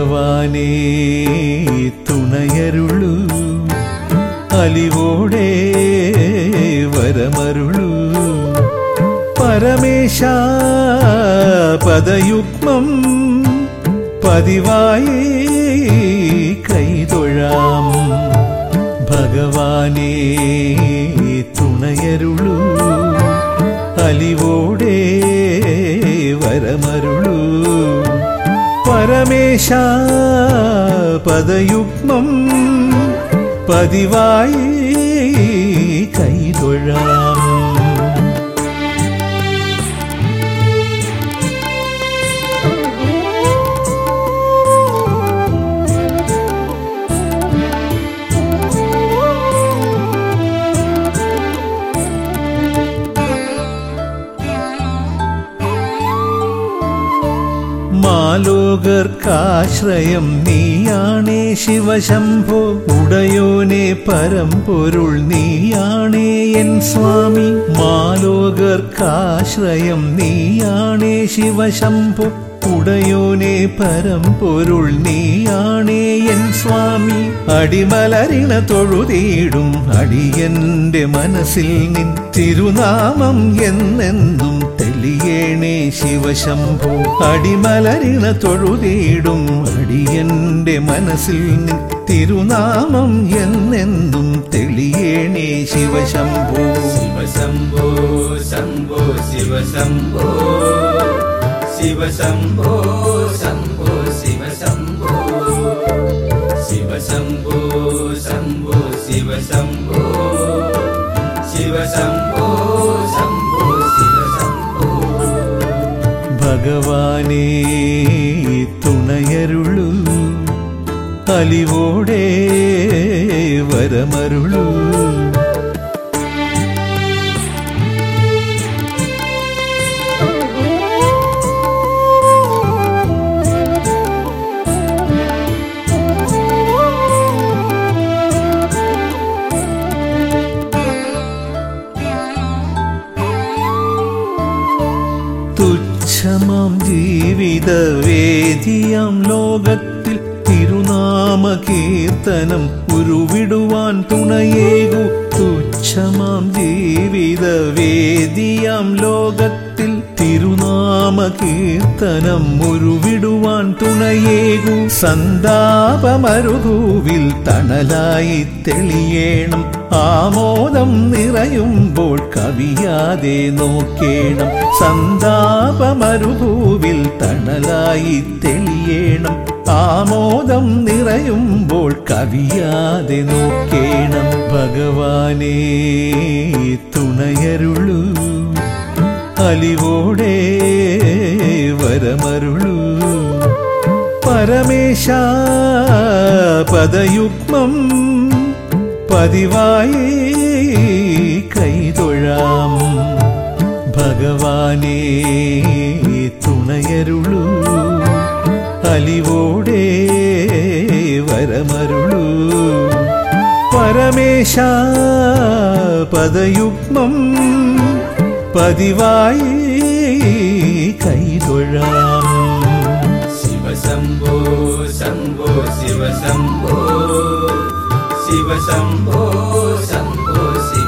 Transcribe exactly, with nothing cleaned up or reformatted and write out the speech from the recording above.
ഭഗവാനേ തുണയരുളൂ, അലിവോടെ വരമരുളൂ. പരമേശ പദയുഗ്മം പതിവായി കൈതൊഴാം. ഭഗവാനേ തുണയരുളൂ, അലിവോടെ വരമരുളൂ. പരമേശ പദയുഗ്മം പതിവായി കൈതൊഴാം. മാലോകർക്കാശ്രയം നീയാണേ ശിവശംഭോ, ഉടയോനെ പരമ്പൊരുൾ നീയാണേ എൻ സ്വാമി. മാലോകർക്കാശ്രയം നീയാണേ ശിവശംഭോ, ഉടയോനെ പരമ്പൊരുൾ നീയാണേ എൻ സ്വാമി. അടിമലരിണ തൊഴുതീടും അടിയന്റെ മനസ്സിൽ നിൻ തിരുനാമം എന്നെന്നും തെളിയേണേ ശിവശംഭോ. അടിമലരിണ തൊഴുതീടും അടിയന്റെ മനസ്സിൽ നിൻ തിരുനാമം എന്നെന്നും തെളിയേണേ ശിവശംഭോ. ശിവശംഭോ ശംഭോ ശിവശംഭോ, ശിവശംഭോ ശംഭോ ശിവശംഭോ, ശിവശംഭോ ശംഭോ ശിവശംഭോ, ശിവശംഭോ ശംഭോ ശിവശംഭോ. ഭഗവാനേ തുണയരുളൂ, അലിവോടെ വരമരുളൂ. തുച്ഛമാം ജീവിത വേദിയാം ലോകത്തിൽ തിരുനാമ കീർത്തനം ഉരുവിടുവാൻ തുണയേകു. തുച്ഛമാം ജീവിത വേദിയാം ലോകത്തിൽ തിരുനാമ കീർത്തനം ഉരുവിടുവാൻ തുണയേകു. സന്താപമരുഭൂവിൽ തണലായി തെളിയേണം, ആമോദം നിറയുമ്പോൾ കവിയാതെ നോക്കേണം. സന്താപമരുഭൂവിൽ തണലായി തെളിയേണം, ആമോദം നിറയുമ്പോൾ കവിയാതെ നോക്കേണം. ഭഗവാനേ തുണയരുളൂ, അലിവോടെ വരമരുളൂ. പരമേശ പദയുഗ്മം പതിവായി കൈതൊഴാം. ഭഗവാനേ തുണയരുളൂ, അലിവോടെ വരമരുളൂ. പരമേശ പദയുഗ്മം പതിവായി കൈതൊഴാം. ശിവശംഭോ ശംഭോ ശിവശംഭോ, ശിവശംഭോ ശംഭോ ശിവ